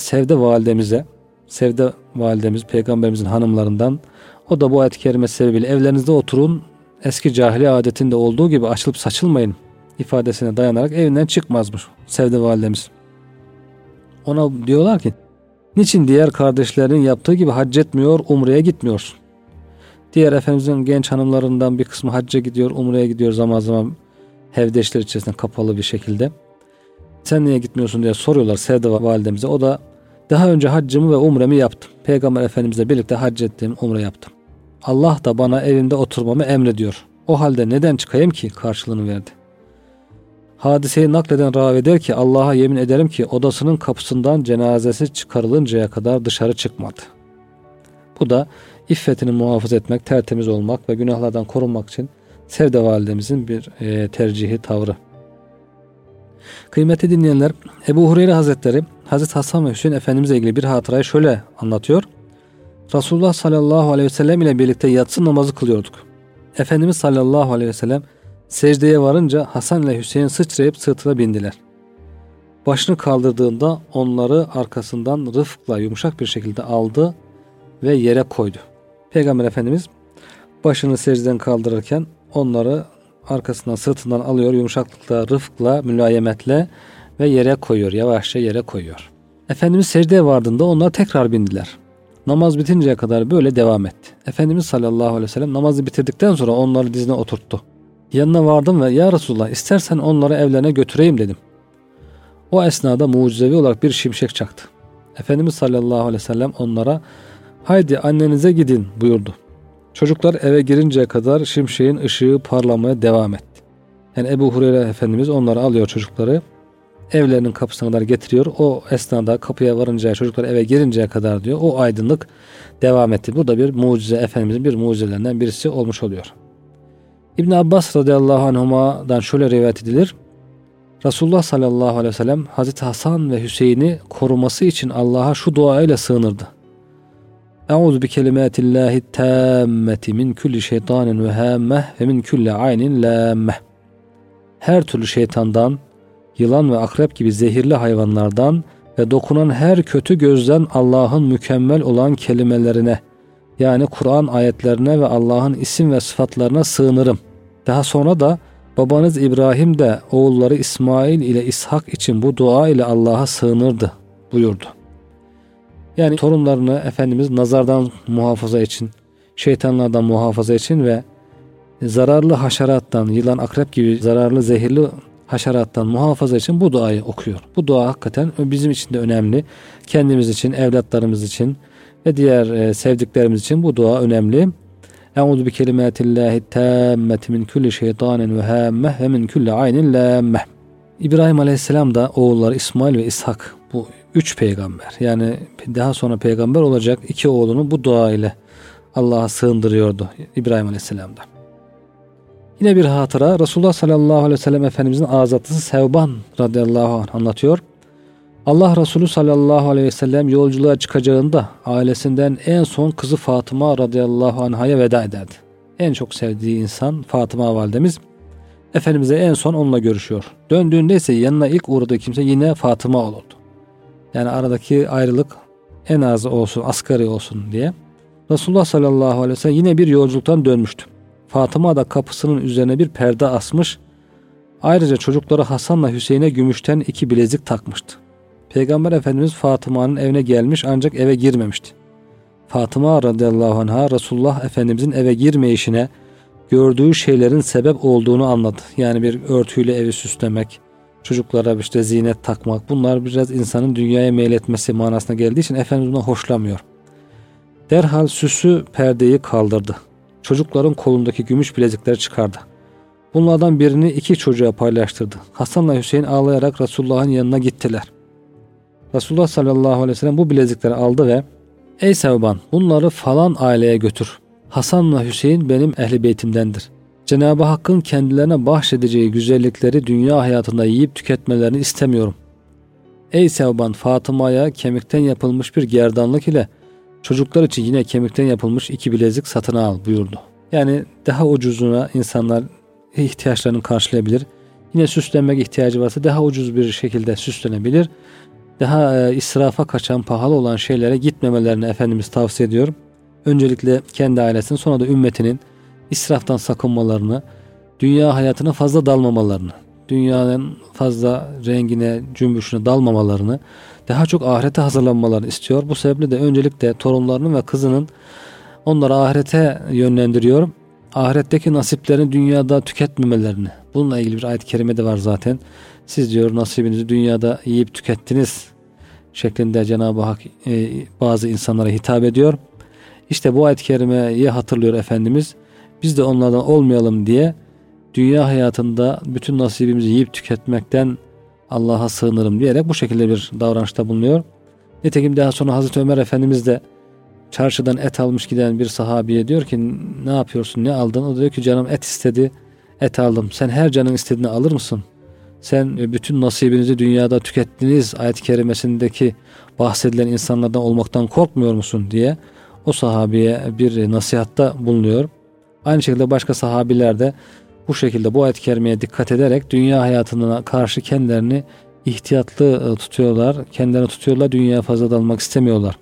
Sevde validemiz peygamberimizin hanımlarından, o da bu ayet-i kerime sebebiyle evlerinizde oturun, eski cahiliye adetinde olduğu gibi açılıp saçılmayın ifadesine dayanarak evinden çıkmazmış Sevde validemiz. Ona diyorlar ki, niçin diğer kardeşlerinin yaptığı gibi hac etmiyor, umreye gitmiyorsun? Diğer Efendimizin genç hanımlarından bir kısmı hacca gidiyor, umreye gidiyor zaman zaman hevdeşler içerisinde kapalı bir şekilde. Sen niye gitmiyorsun diye soruyorlar Sevde validemize. O da daha önce haccımı ve umremi yaptım. Peygamber Efendimizle birlikte hac ettim, umre yaptım. Allah da bana evimde oturmamı emrediyor. O halde neden çıkayım ki karşılığını verdi. Hadiseyi nakleden ravi der ki Allah'a yemin ederim ki odasının kapısından cenazesi çıkarılıncaya kadar dışarı çıkmadı. Bu da iffetini muhafaza etmek, tertemiz olmak ve günahlardan korunmak için Sevde validemizin bir tercihi, tavrı. Kıymetli dinleyenler, Ebu Hureyre Hazretleri Hazreti Hasan ve Hüseyin Efendimizle ilgili bir hatırayı şöyle anlatıyor. Resulullah sallallahu aleyhi ve sellem ile birlikte yatsı namazı kılıyorduk. Efendimiz sallallahu aleyhi ve sellem secdeye varınca Hasan ile Hüseyin sıçrayıp sırtına bindiler. Başını kaldırdığında onları arkasından rıfkla yumuşak bir şekilde aldı ve yere koydu. Peygamber Efendimiz başını secdeden kaldırırken onları arkasından, sırtından alıyor, yumuşaklıkla, rıfkla, mülayemetle ve yere koyuyor, yavaşça yere koyuyor. Efendimiz secdeye vardığında onlar tekrar bindiler. Namaz bitinceye kadar böyle devam etti. Efendimiz sallallahu aleyhi ve sellem namazı bitirdikten sonra onları dizine oturttu. Yanına vardım ve ya Resulullah istersen onları evlerine götüreyim dedim. O esnada mucizevi olarak bir şimşek çaktı. Efendimiz sallallahu aleyhi ve sellem onlara haydi annenize gidin buyurdu. Çocuklar eve girinceye kadar şimşeğin ışığı parlamaya devam etti. Yani Ebu Hureyre Efendimiz onları alıyor, çocukları evlerinin kapısına kadar getiriyor. O esnada kapıya varıncaya, çocuklar eve girinceye kadar diyor, o aydınlık devam etti. Bu da bir mucize, Efendimizin bir mucizelerinden birisi olmuş oluyor. İbn Abbas radıyallahu anhuma'dan şöyle rivayet edilir. Resulullah sallallahu aleyhi ve sellem Hazreti Hasan ve Hüseyin'i koruması için Allah'a şu dua ile sığınırdı. Euzu bi kelimatillahi tammeti min kulli şeytanin ve hammeh ve min kulli aynin lammeh. Her türlü şeytandan, yılan ve akrep gibi zehirli hayvanlardan ve dokunan her kötü gözden Allah'ın mükemmel olan kelimelerine, yani Kur'an ayetlerine ve Allah'ın isim ve sıfatlarına sığınırım. Daha sonra da babanız İbrahim de oğulları İsmail ile İshak için bu dua ile Allah'a sığınırdı buyurdu. Yani torunlarını Efendimiz nazardan muhafaza için, şeytanlardan muhafaza için ve zararlı haşerattan, yılan, akrep gibi zararlı, zehirli haşerattan muhafaza için bu duayı okuyor. Bu dua hakikaten bizim için de önemli. Kendimiz için, evlatlarımız için ve diğer sevdiklerimiz için bu dua önemli. Euzu bi kelimatillahi tammeti min kulli şeytanin ve hammeh ve min kulli aynin lammeh. İbrahim Aleyhisselam da oğulları İsmail ve İshak, bu 3 peygamber, yani daha sonra peygamber olacak 2 oğlunu bu dua ile Allah'a sığındırıyordu İbrahim Aleyhisselam da. Yine bir hatıra, Resulullah sallallahu aleyhi ve sellem Efendimizin azatlısı Sevban radıyallahu anh anlatıyor. Allah Resulü sallallahu aleyhi ve sellem yolculuğa çıkacağında ailesinden en son kızı Fatıma radıyallahu anh'a veda ederdi. En çok sevdiği insan Fatıma validemiz. Efendimiz'e en son onunla görüşüyor. Döndüğünde ise yanına ilk uğradığı kimse yine Fatıma olurdu. Yani aradaki ayrılık en az olsun, asgari olsun diye. Resulullah sallallahu aleyhi ve sellem yine bir yolculuktan dönmüştü. Fatıma da kapısının üzerine bir perde asmış. Ayrıca çocukları Hasan'la Hüseyin'e gümüşten 2 bilezik takmıştı. Peygamber Efendimiz Fatıma'nın evine gelmiş ancak eve girmemişti. Fatıma radıyallahu anh'a Resulullah Efendimizin eve girmeyişine gördüğü şeylerin sebep olduğunu anladı. Yani bir örtüyle evi süslemek, çocuklara işte zinet takmak, bunlar biraz insanın dünyaya meyletmesi manasına geldiği için Efendimiz buna hoşlanmıyor. Derhal süsü perdeyi kaldırdı. Çocukların kolundaki gümüş bilezikleri çıkardı. Bunlardan birini 2 çocuğa paylaştırdı. Hasan'la Hüseyin ağlayarak Resulullah'ın yanına gittiler. Resulullah sallallahu aleyhi ve sellem bu bilezikleri aldı ve ey Sevban, bunları falan aileye götür. Hasan'la Hüseyin benim ehli beytimdendir. Cenab-ı Hakk'ın kendilerine bahşedeceği güzellikleri dünya hayatında yiyip tüketmelerini istemiyorum. Ey Sevban, Fatıma'ya kemikten yapılmış bir gerdanlık ile çocuklar için yine kemikten yapılmış 2 bilezik satın al buyurdu. Yani daha ucuzuna insanlar ihtiyaçlarını karşılayabilir. Yine süslenmek ihtiyacı varsa daha ucuz bir şekilde süslenebilir. Daha israfa kaçan, pahalı olan şeylere gitmemelerini Efendimiz tavsiye ediyor. Öncelikle kendi ailesinin, sonra da ümmetinin israftan sakınmalarını, dünya hayatına fazla dalmamalarını, dünyanın fazla rengine, cümbüşüne dalmamalarını, daha çok ahirete hazırlanmalarını istiyor. Bu sebeple de öncelikle torunlarının ve kızının onları ahirete yönlendiriyor. Ahiretteki nasiplerini dünyada tüketmemelerini. Bununla ilgili bir ayet-i kerime de var zaten. Siz diyor nasibinizi dünyada yiyip tükettiniz şeklinde Cenab-ı Hak bazı insanlara hitap ediyor. İşte bu ayet-i kerimeyi hatırlıyor Efendimiz. Biz de onlardan olmayalım diye dünya hayatında bütün nasibimizi yiyip tüketmekten Allah'a sığınırım diyerek bu şekilde bir davranışta bulunuyor. Nitekim daha sonra Hazreti Ömer Efendimiz de çarşıdan et almış giden bir sahabiye diyor ki ne yapıyorsun, ne aldın? O diyor ki canım et istedi, et aldım. Sen her canın istediğini alır mısın? Sen bütün nasibinizi dünyada tükettiniz ayet-i kerimesindeki bahsedilen insanlardan olmaktan korkmuyor musun diye o sahabiye bir nasihatta bulunuyor. Aynı şekilde başka sahabiler de bu şekilde bu ayet-i kerimeye dikkat ederek dünya hayatına karşı kendilerini ihtiyatlı tutuyorlar. Kendilerini tutuyorlar, dünyaya fazla dalmak istemiyorlar.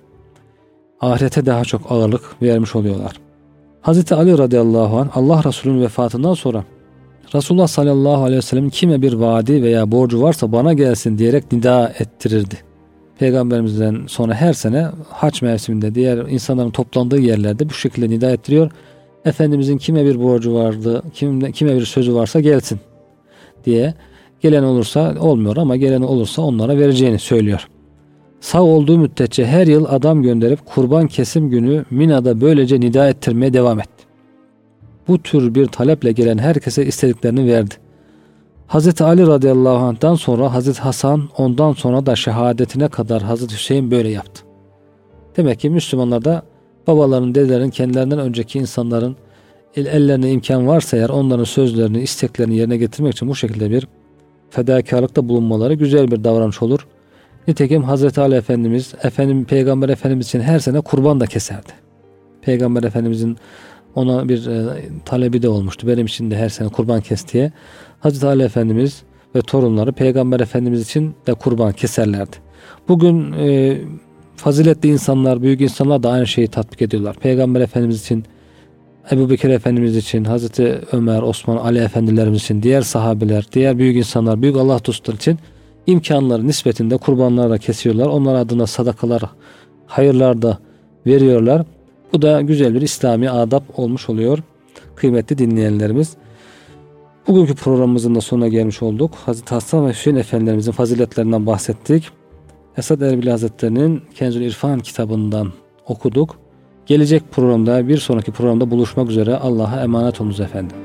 Ahirete daha çok ağırlık vermiş oluyorlar. Hazreti Ali radıyallahu anh Allah Resulü'nün vefatından sonra Resulullah sallallahu aleyhi ve sellem kime bir vaadi veya borcu varsa bana gelsin diyerek nida ettirirdi. Peygamberimizden sonra her sene hac mevsiminde diğer insanların toplandığı yerlerde bu şekilde nida ettiriyor. Efendimizin kime bir borcu vardı, kime bir sözü varsa gelsin diye, gelen olursa olmuyor ama gelen olursa onlara vereceğini söylüyor. Sağ olduğu müddetçe her yıl adam gönderip kurban kesim günü Mina'da böylece nida ettirmeye devam etti. Bu tür bir taleple gelen herkese istediklerini verdi. Hazreti Ali radıyallahu anh'tan sonra Hazreti Hasan, ondan sonra da şehadetine kadar Hazreti Hüseyin böyle yaptı. Demek ki Müslümanlar da babaların, dedelerin, kendilerinden önceki insanların ellerine imkan varsa eğer onların sözlerini, isteklerini yerine getirmek için bu şekilde bir fedakarlıkta bulunmaları güzel bir davranış olur. Nitekim Hazreti Ali Efendimiz, Peygamber Efendimiz için her sene kurban da keserdi. Peygamber Efendimizin ona bir talebi de olmuştu. Benim için de her sene kurban kes diye. Hazreti Ali Efendimiz ve torunları Peygamber Efendimiz için de kurban keserlerdi. Bugün faziletli insanlar, büyük insanlar da aynı şeyi tatbik ediyorlar. Peygamber Efendimiz için, Ebu Bekir Efendimiz için, Hazreti Ömer, Osman, Ali Efendilerimiz için, diğer sahabeler, diğer büyük insanlar, büyük Allah dostları için imkanları nispetinde kurbanlar da kesiyorlar. Onlar adına sadakalar, hayırlar da veriyorlar. Bu da güzel bir İslami adab olmuş oluyor. Kıymetli dinleyenlerimiz, bugünkü programımızın da sonuna gelmiş olduk. Hazreti Hasan ve Hüseyin Efendilerimizin faziletlerinden bahsettik. Esad Erbil Hazretleri'nin Kenzül İrfan kitabından okuduk. Gelecek programda, bir sonraki programda buluşmak üzere. Allah'a emanet olunuz efendim.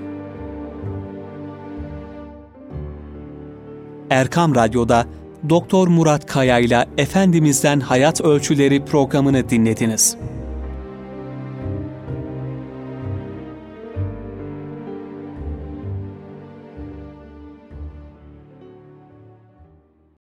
Erkam Radyo'da Doktor Murat Kaya ile Efendimiz'den Hayat Ölçüleri programını dinlediniz.